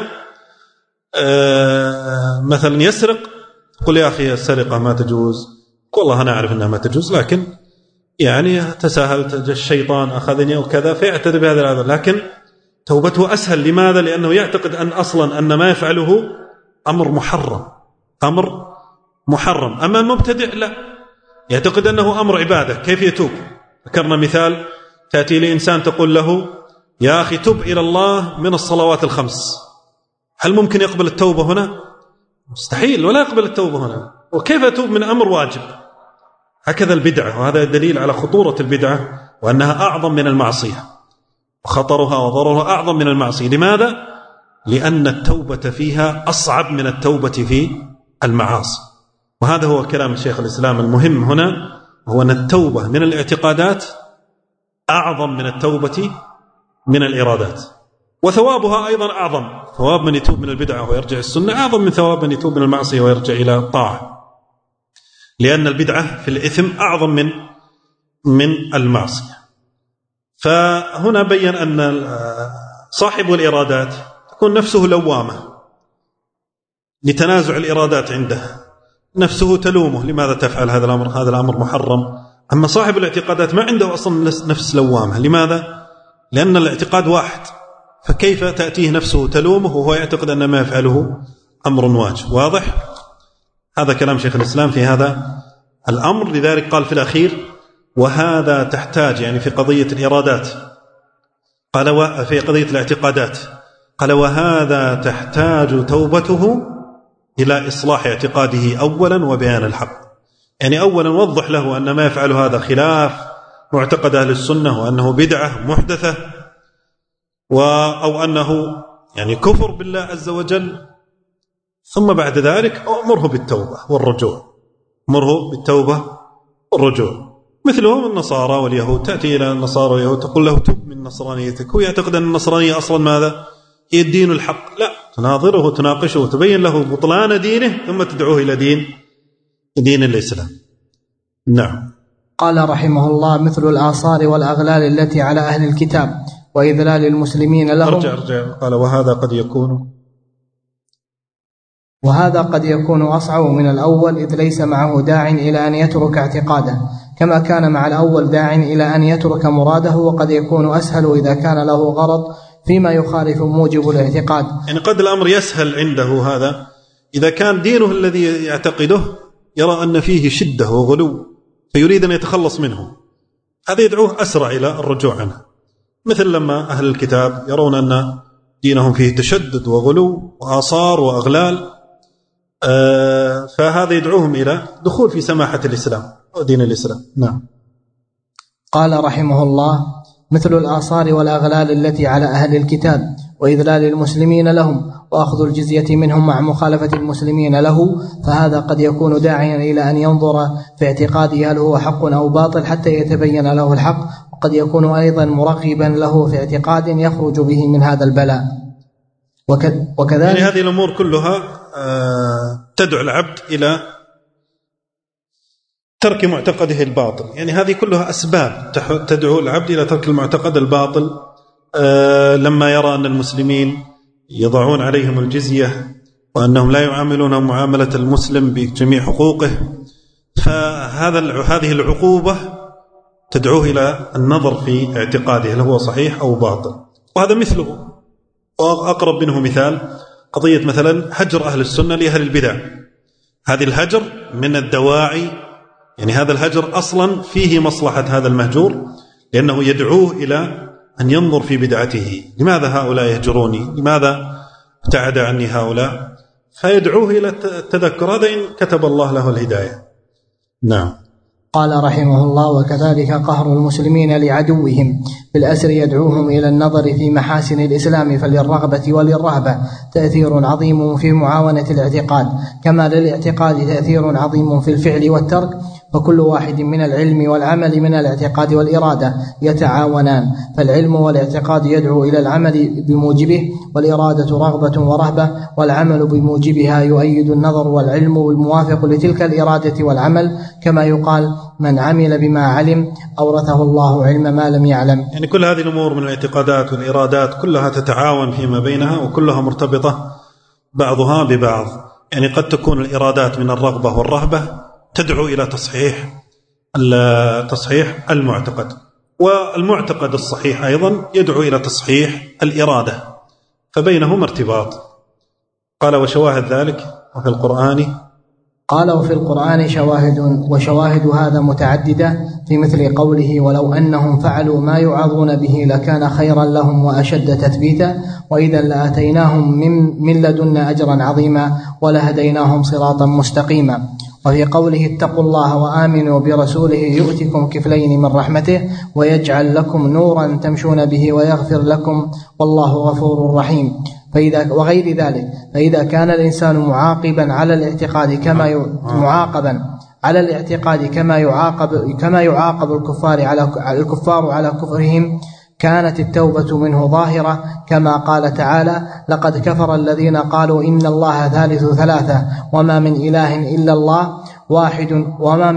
مثلا يسرق، قل يا أخي السرقة ما تجوز، والله أنا أعرف أنها ما تجوز، لكن يعني تساهلت، الشيطان أخذني وكذا، فيعتذر بهذا العذر. لكن توبته أسهل. لماذا؟ لأنه يعتقد أن أصلا أن ما يفعله أمر محرم، أمر محرم. أما المبتدع لا، يعتقد أنه أمر عبادة. كيف يتوب؟ ذكرنا مثال، تأتي لإنسان تقول له يا أخي تب إلى الله من الصلوات الخمس، هل ممكن يقبل التوبة هنا؟ مستحيل، ولا يقبل التوبة هنا. وكيف أتوب من أمر واجب؟ هكذا البدعة، وهذا دليل على خطورة البدعة وأنها أعظم من المعصية، وخطرها وضررها أعظم من المعصية. لماذا؟ لأن التوبة فيها أصعب من التوبة في المعاصي. وهذا هو كلام الشيخ الإسلام المهم هنا، هو أن التوبة من الاعتقادات أعظم من التوبة من الإرادات، وثوابها أيضا أعظم. ثواب من يتوب من البدعة ويرجع السنة أعظم من ثواب من يتوب من المعصية ويرجع إلى الطاعة، لأن البدعة في الإثم أعظم من المعصية. فهنا بيّن أن صاحب الإرادات تكون نفسه لوامة لتنازع الإرادات عنده، نفسه تلومه لماذا تفعل هذا الأمر، هذا الأمر محرم. أما صاحب الاعتقادات ما عنده أصلا نفس لوامة. لماذا؟ لأن الاعتقاد واحد، فكيف تأتيه نفسه تلومه وهو يعتقد أن ما يفعله أمر واجب؟ واضح؟ هذا كلام شيخ الإسلام في هذا الأمر. لذلك قال في الأخير وهذا تحتاج، يعني في قضية الإرادات، قال في قضية الاعتقادات، قال وهذا تحتاج توبته إلى إصلاح اعتقاده أولا وبيان الحق. يعني أولا وضح له أن ما يفعل هذا خلاف معتقد أهل السنة، وأنه بدعة محدثة، أو أنه يعني كفر بالله عز وجل. ثم بعد ذلك أمره بالتوبة والرجوع، أمره بالتوبة والرجوع. مثلهم النصارى واليهود، تأتي إلى النصارى واليهود تقول له تب من نصرانيتك، هو يعتقد أن النصرانية أصلا ماذا؟ هي الدين الحق. لا، تناظره وتناقشه وتبين له بطلان دينه ثم تدعوه إلى دين الإسلام. نعم. قال رحمه الله مثل الآثار والأغلال التي على أهل الكتاب وإذلال المسلمين لهم. أرجع قال وهذا قد يكون أصعب من الأول، إذ ليس معه داع إلى أن يترك اعتقاده، كما كان مع الأول داع إلى أن يترك مراده، وقد يكون أسهل إذا كان له غرض فيما يخالف موجب الاعتقاد. يعني قد الأمر يسهل عنده هذا إذا كان دينه الذي يعتقده يرى أن فيه شدة وغلو فيريد أن يتخلص منه، هذا يدعوه أسرع إلى الرجوع عنه. مثل لما أهل الكتاب يرون أن دينهم فيه تشدد وغلو وآثار وأغلال، فهذا يدعوهم إلى دخول في سماحة الإسلام ودين الإسلام. نعم. قال رحمه الله مثل الآثار والأغلال التي على أهل الكتاب وإذلال المسلمين لهم وأخذ الجزية منهم مع مخالفة المسلمين له، فهذا قد يكون داعيا إلى أن ينظر في اعتقاده هل هو حق أو باطل حتى يتبين له الحق، وقد يكون أيضا مرغبا له في اعتقاد يخرج به من هذا البلاء. وكذلك يعني هذه الأمور كلها تدعو العبد إلى ترك معتقده الباطل. يعني هذه كلها أسباب تدعو العبد إلى ترك المعتقد الباطل. لما يرى أن المسلمين يضعون عليهم الجزية وأنهم لا يعاملون معاملة المسلم بجميع حقوقه، فهذه العقوبة تدعوه إلى النظر في اعتقاده هل هو صحيح أو باطل. وهذا مثله وأقرب منه مثال قضية مثلا هجر أهل السنة لأهل البدع. هذه الهجر من الدواعي، يعني هذا الهجر أصلا فيه مصلحة هذا المهجور، لأنه يدعوه إلى أن ينظر في بدعته، لماذا هؤلاء يهجروني، لماذا ابتعد عني هؤلاء، فيدعوه إلى التذكر. هذا إن كتب الله له الهداية. نعم. قال رحمه الله وكذلك قهر المسلمين لعدوهم بالأسر يدعوهم إلى النظر في محاسن الإسلام، فللرغبة وللرهبة تأثير عظيم في معاونة الاعتقاد، كما للاعتقاد تأثير عظيم في الفعل والترك، فكل واحد من العلم والعمل من الاعتقاد والإرادة يتعاونان، فالعلم والاعتقاد يدعو إلى العمل بموجبه، والإرادة رغبة ورهبة، والعمل بموجبها يؤيد النظر، والعلم الموافق لتلك الإرادة والعمل، كما يقال من عمل بما علم أورثه الله علم ما لم يعلم. يعني كل هذه الأمور من الاعتقادات والإرادات كلها تتعاون فيما بينها، وكلها مرتبطة بعضها ببعض. يعني قد تكون الإرادات من الرغبة والرهبة تدعو إلى تصحيح المعتقد، والمعتقد الصحيح أيضا يدعو إلى تصحيح الإرادة، فبينهما ارتباط. قال وشواهد ذلك وفي القرآن. قال وفي القرآن وشواهد هذا متعددة، في مثل قوله ولو أنهم فعلوا ما يعظون به لكان خيرا لهم وأشد تثبيتا، وإذا لآتيناهم من لدنا أجرا عظيما ولهديناهم صراطا مستقيما. وفي قوله اتقوا الله وآمنوا برسوله يؤتكم كفلين من رحمته ويجعل لكم نورا تمشون به ويغفر لكم والله غفور رحيم. وغير ذلك. فإذا كان الإنسان معاقبا على الاعتقاد كما يعاقب الكفار على كفرهم، كانت التوبة منه ظاهرة، كما قال تعالى: لقد كفر الذين قالوا إن الله ثالث ثلاثة وما من إله إلا الله واحد وما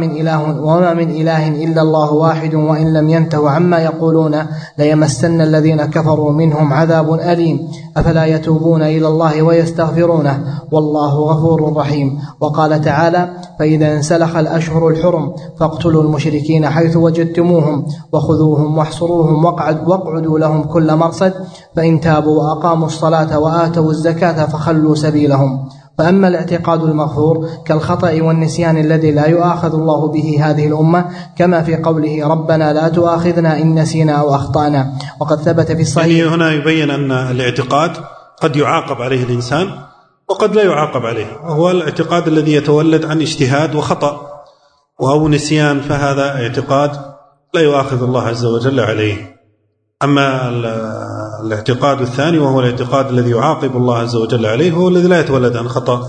من إله إلا الله واحد وإن لم ينتهوا عما يقولون ليمسن الذين كفروا منهم عذاب أليم أفلا يتوبون إلى الله ويستغفرونه والله غفور رحيم. وقال تعالى: فإذا انسلخ الأشهر الحرم فاقتلوا المشركين حيث وجدتموهم وخذوهم واحصروهم واقعدوا لهم كل مرصد فإن تابوا وأقاموا الصلاة وآتوا الزكاة فخلوا سبيلهم. فأما الاعتقاد المغفور كالخطأ والنسيان الذي لا يؤاخذ الله به هذه الأمة، كما في قوله: ربنا لا تؤاخذنا إن نسينا أو أخطأنا. وقد ثبت في الصحيح. يعني هنا يبين أن الاعتقاد قد يعاقب عليه الإنسان وقد لا يعاقب عليه، وهو الاعتقاد الذي يتولد عن اجتهاد وخطأ أو نسيان، فهذا اعتقاد لا يؤاخذ الله عز وجل عليه. أما الاعتقاد الثاني وهو الاعتقاد الذي يعاقب الله عز وجل عليه هو الذي لا يتولد عن خطأ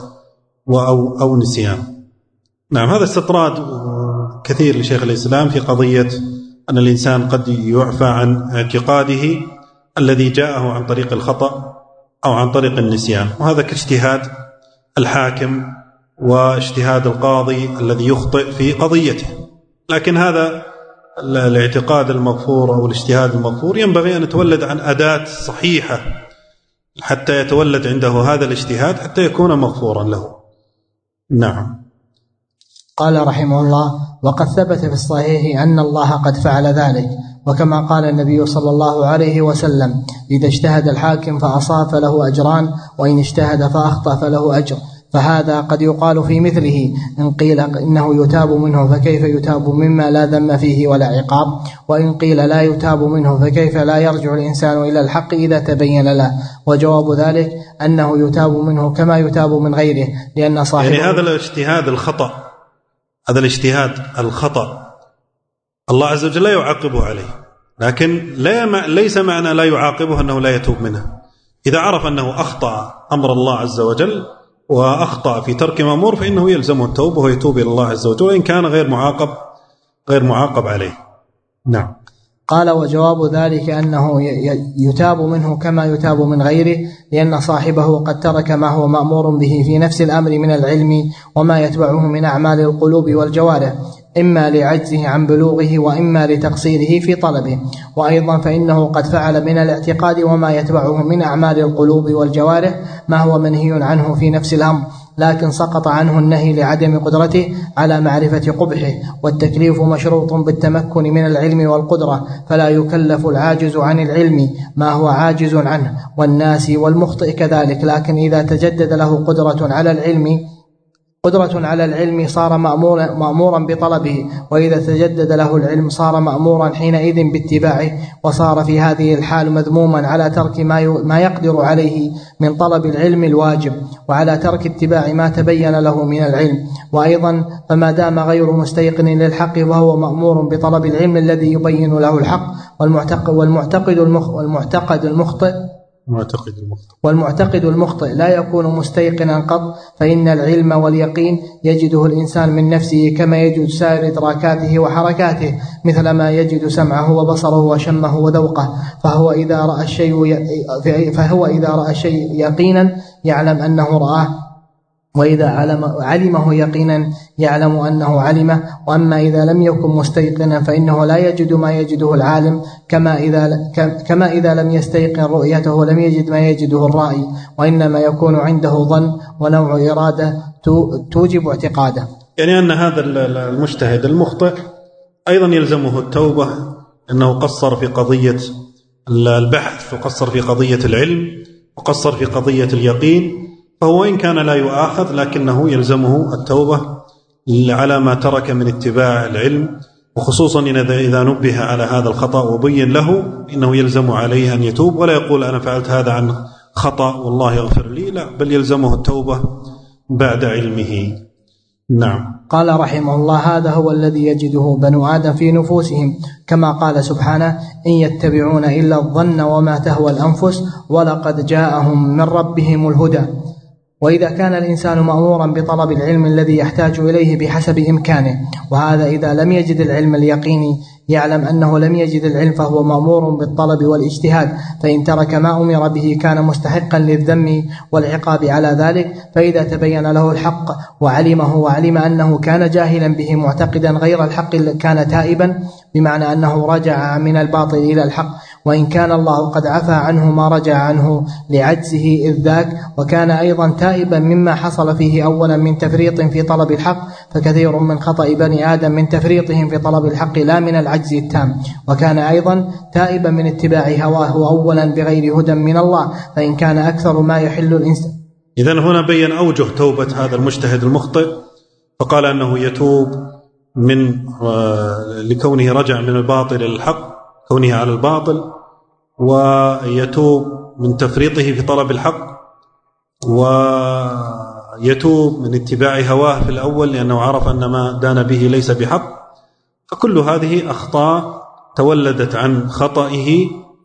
أو نسيان. نعم، هذا استطراد كثير لشيخ الإسلام في قضية أن الإنسان قد يعفى عن اعتقاده الذي جاءه عن طريق الخطأ أو عن طريق النسيان، وهذا كاجتهاد الحاكم واجتهاد القاضي الذي يخطئ في قضيته. لكن هذا الاعتقاد المغفور أو الاجتهاد المغفور ينبغي أن يتولد عن أداة صحيحة حتى يتولد عنده هذا الاجتهاد حتى يكون مغفورا له. نعم. قال رحمه الله: وقد ثبت في الصحيح أن الله قد فعل ذلك، وكما قال النبي صلى الله عليه وسلم: إذا اجتهد الحاكم فأصاب فله أجران، وإن اجتهد فأخطأ فله أجر. فهذا قد يقال في مثله إن قيل إنه يتاب منه فكيف يتاب مما لا ذم فيه ولا عقاب، وإن قيل لا يتاب منه فكيف لا يرجع الإنسان إلى الحق إذا تبين له. وجواب ذلك أنه يتاب منه كما يتاب من غيره، لأن صاحبه يعني هذا الاجتهاد الخطأ الله عز وجل لا يعاقبه عليه، لكن ليس معنى لا يعاقبه أنه لا يتوب منه. إذا عرف أنه أخطأ أمر الله عز وجل وأخطأ في ترك مأمور فإنه يلزمه التوبة ويتوب إلى الله عز وجل وإن كان غير معاقب عليه. نعم. قال: وجواب ذلك أنه يتاب منه كما يتاب من غيره، لأن صاحبه قد ترك ما هو مأمور به في نفس الأمر من العلم وما يتبعه من أعمال القلوب والجوارح، إما لعجزه عن بلوغه وإما لتقصيره في طلبه. وأيضا فإنه قد فعل من الاعتقاد وما يتبعه من أعمال القلوب والجوارح ما هو منهي عنه في نفس الأمر، لكن سقط عنه النهي لعدم قدرته على معرفة قبحه. والتكليف مشروط بالتمكن من العلم والقدرة، فلا يكلف العاجز عن العلم ما هو عاجز عنه، والناس والمخطئ كذلك. لكن إذا تجدد له قدرة على العلم صار مأمورا بطلبه، وإذا تجدد له العلم صار مأمورا حينئذ باتباعه، وصار في هذه الحال مذموما على ترك ما يقدر عليه من طلب العلم الواجب، وعلى ترك اتباع ما تبين له من العلم. وأيضا فما دام غير مستيقن للحق وهو مأمور بطلب العلم الذي يبين له الحق، والمعتقد المخطئ لا يكون مستيقنا قط، فإن العلم واليقين يجده الإنسان من نفسه كما يجد سائر إدراكاته وحركاته، مثل ما يجد سمعه وبصره وشمه وذوقه. فهو إذا رأى الشيء يقينا يعلم أنه رآه، وإذا علمه يقينا يعلم أنه علمه. وأما إذا لم يكن مستيقنا فإنه لا يجد ما يجده العالم، كما إذا لم يستيقن رؤيته لم يجد ما يجده الرائي، وإنما يكون عنده ظن ونوع إرادة توجب اعتقاده. يعني أن هذا المجتهد المخطئ أيضا يلزمه التوبة، أنه قصر في قضية البحث وقصر في قضية العلم وقصر في قضية اليقين، فهو إن كان لا يؤاخذ لكنه يلزمه التوبة على ما ترك من اتباع العلم، وخصوصا إذا نبه على هذا الخطأ وبين له إنه يلزم عليه أن يتوب، ولا يقول أنا فعلت هذا عن خطأ والله يغفر لي، لا، بل يلزمه التوبة بعد علمه. نعم. قال رحمه الله: هذا هو الذي يجده بنو آدم في نفوسهم، كما قال سبحانه: إن يتبعون إلا الظن وما تهوى الأنفس ولقد جاءهم من ربهم الهدى. وإذا كان الإنسان مأمورا بطلب العلم الذي يحتاج إليه بحسب إمكانه، وهذا إذا لم يجد العلم اليقيني، يعلم أنه لم يجد العلم فهو مأمور بالطلب والاجتهاد، فإن ترك ما أمر به كان مستحقا للذم والعقاب على ذلك. فإذا تبين له الحق وعلمه وعلم أنه كان جاهلا به معتقدا غير الحق كان تائبا، بمعنى أنه رجع من الباطل إلى الحق، وإن كان الله قد عفى عنه ما رجع عنه لعجزه إذ ذاك، وكان أيضا تائبا مما حصل فيه أولا من تفريط في طلب الحق، فكثير من خطأ بني آدم من تفريطهم في طلب الحق لا من العجز التام، وكان أيضا تائبا من اتباع هواه أولا بغير هدى من الله، فإن كان أكثر ما يحل الإنسان. إذن هنا بين أوجه توبة هذا المجتهد المخطئ، فقال أنه يتوب من لكونه رجع من الباطل إلى الحق، كونه على الباطل، ويتوب من تفريطه في طلب الحق، ويتوب من اتباع هواه في الأول لأنه عرف أن ما دان به ليس بحق. فكل هذه أخطاء تولدت عن خطئه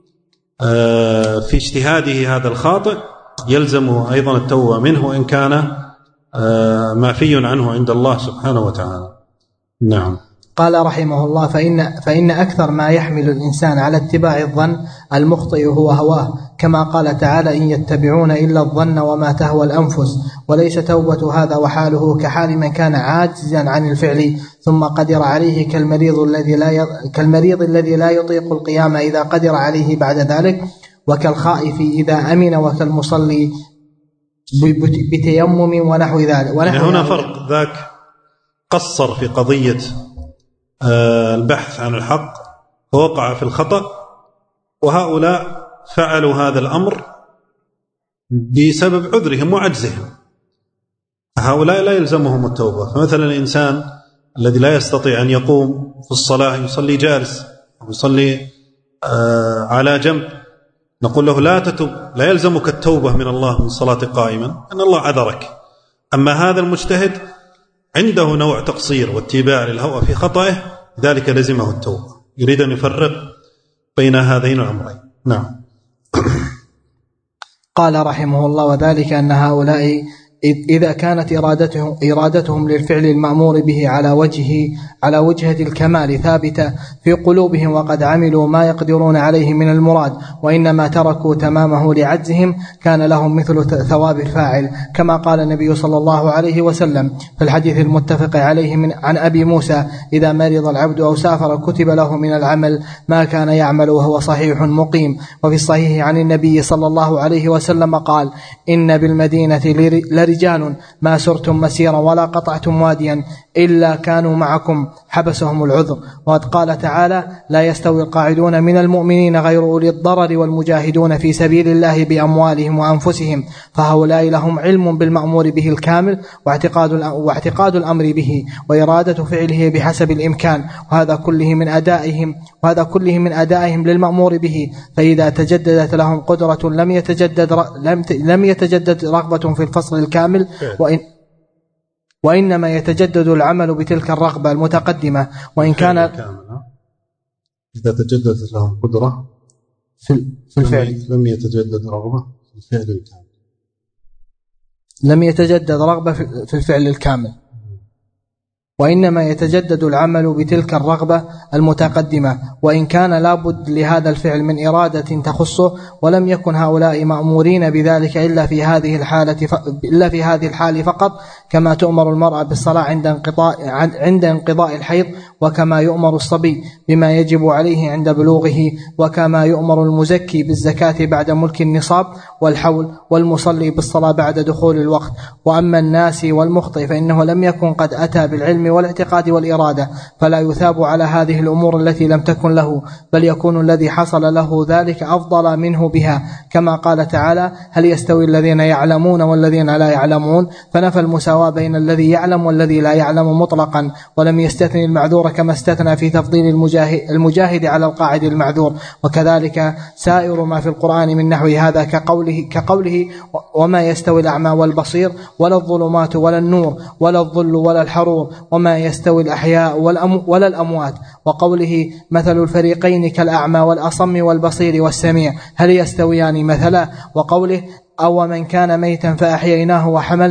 في اجتهاده هذا الخاطئ، يلزمه أيضا التوبة منه وإن كان معفي عنه عند الله سبحانه وتعالى. نعم. قال رحمه الله: فإن أكثر ما يحمل الإنسان على اتباع الظن المخطئ هو هواه، كما قال تعالى: إن يتبعون إلا الظن وما تهوى الأنفس. وليس توبة هذا وحاله كحال من كان عاجزا عن الفعل ثم قدر عليه، كالمريض الذي لا يطيق القيام إذا قدر عليه بعد ذلك، وكالخائف إذا أمن، وكالمصلي بتيمم ونحو ذلك. هنا فرق، ذاك قصر في قضية البحث عن الحق فوقع في الخطأ، وهؤلاء فعلوا هذا الأمر بسبب عذرهم وعجزهم، هؤلاء لا يلزمهم التوبة. فمثلا الإنسان الذي لا يستطيع أن يقوم في الصلاة يصلي جالس أو يصلي على جنب، نقول له لا تتوب، لا يلزمك التوبة من الله من الصلاة قائما، أن الله عذرك. أما هذا المجتهد عنده نوع تقصير واتباع للهوى في خطأه، ذلك لزمه التوبة. يريد أن يفرق بين هذين الأمرين. نعم. قال رحمه الله: وذلك أن هؤلاء إذا كانت إرادتهم للفعل المأمور به على وجهة الكمال ثابتة في قلوبهم، وقد عملوا ما يقدرون عليه من المراد، وإنما تركوا تمامه لعجزهم، كان لهم مثل ثواب الفاعل، كما قال النبي صلى الله عليه وسلم في الحديث المتفق عليه عن أبي موسى: إذا مرض العبد أو سافر كتب له من العمل ما كان يعمل وهو صحيح مقيم. وفي الصحيح عن النبي صلى الله عليه وسلم قال: إن بالمدينة لرجال ما سرتم مسيرا ولا قطعتم واديا إلا كانوا معكم حبسهم العذر. وقد قال تعالى: لا يستوي القاعدون من المؤمنين غير أولي الضرر والمجاهدون في سبيل الله بأموالهم وأنفسهم. فهؤلاء لهم علم بالمأمور به الكامل، واعتقاد الأمر به، وإرادة فعله بحسب الإمكان، وهذا كله من أدائهم للمأمور به. فإذا تجددت لهم قدرة لم يتجدد رغبة في الفصل الكامل، وإنما يتجدد العمل بتلك الرغبة المتقدمة. وإن كان إذا تجددت لهم قدرة في الفعل لم يتجدد رغبة في الفعل الكامل، لم يتجدد رغبة في الفعل الكامل، وإنما يتجدد العمل بتلك الرغبة المتقدمة. وإن كان لابد لهذا الفعل من إرادة تخصه، ولم يكن هؤلاء مأمورين بذلك إلا في هذه الحالة فقط، كما تؤمر المرأة بالصلاة عند انقضاء الحيض، وكما يؤمر الصبي بما يجب عليه عند بلوغه، وكما يؤمر المزكي بالزكاة بعد ملك النصاب والحول، والمصلي بالصلاة بعد دخول الوقت. وأما الناسي والمخطئ فإنه لم يكن قد أتى بالعلم والاعتقاد والإرادة، فلا يثاب على هذه الأمور التي لم تكن له، بل يكون الذي حصل له ذلك أفضل منه بها، كما قال تعالى: هل يستوي الذين يعلمون والذين لا يعلمون؟ فنفى المساواة بين الذي يعلم والذي لا يعلم مطلقا، ولم يستثني المعذور كما استثنى في تفضيل المجاهد على القاعد المعذور. وكذلك سائر ما في القرآن من نحو هذا كقوله وما يستوي الأعمى والبصير ولا الظلمات ولا النور ولا الظل ولا الحرور وما يستوي الأحياء ولا الأموات. وقوله مثل الفريقين كالأعمى والأصم والبصير والسميع هل يستويان مثلا. وقوله أو من كان ميتا فأحييناه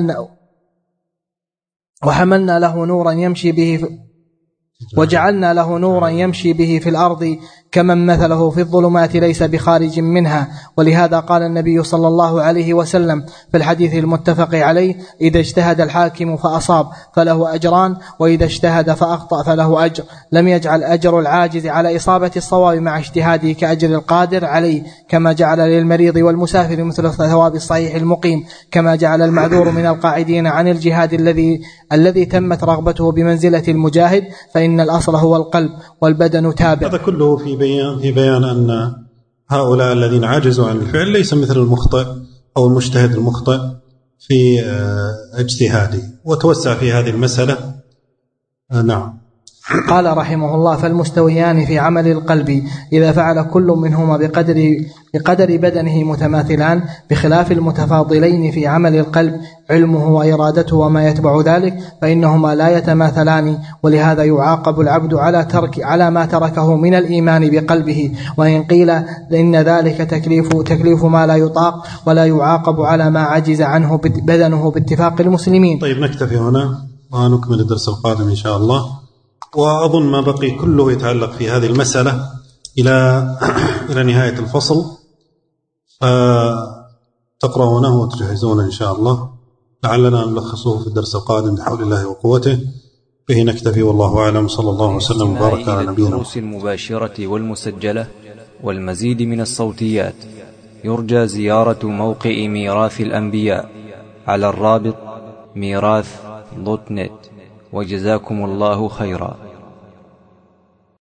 وحملنا له نورا يمشي به وجعلنا له نورا يمشي به في الأرض كمن مثله في الظلمات ليس بخارج منها. ولهذا قال النبي صلى الله عليه وسلم في الحديث المتفق عليه إذا اجتهد الحاكم فأصاب فله أجران وإذا اجتهد فأخطأ فله أجر، لم يجعل أجر العاجز على إصابة الصواب مع اجتهاده كأجر القادر عليه، كما جعل للمريض والمسافر مثل ثواب الصحيح المقيم، كما جعل المعذور من القاعدين عن الجهاد الذي تمت رغبته بمنزلة المجاهد، فإن الأصل هو القلب والبدن تابع. هذا كله في بيان أن هؤلاء الذين عجزوا عن الفعل ليس مثل المخطئ أو المجتهد المخطئ في اجتهاده. وتوسع في هذه المسألة. نعم. قال رحمه الله فالمستويان في عمل القلب إذا فعل كل منهما بقدر بدنه متماثلان، بخلاف المتفاضلين في عمل القلب علمه وإرادته وما يتبع ذلك، فإنهما لا يتماثلان. ولهذا يعاقب العبد على ما تركه من الإيمان بقلبه، وإن قيل إن ذلك تكليف ما لا يطاق، ولا يعاقب على ما عجز عنه بدنه باتفاق المسلمين. طيب نكتفي هنا ونكمل الدرس القادم إن شاء الله. وأظن ما بقي كله يتعلق في هذه المسألة إلى نهاية الفصل، فتقرؤونه وتجهزونه إن شاء الله، لعلنا نلخصه في الدرس القادم بحول الله وقوته. به نكتفي والله أعلم. صلى الله وسلم وبارك على نبينا. الدروس المباشرة والمسجلة والمزيد من الصوتيات يرجى زيارة موقع ميراث الأنبياء على الرابط ميراث.net. وجزاكم الله خيرا.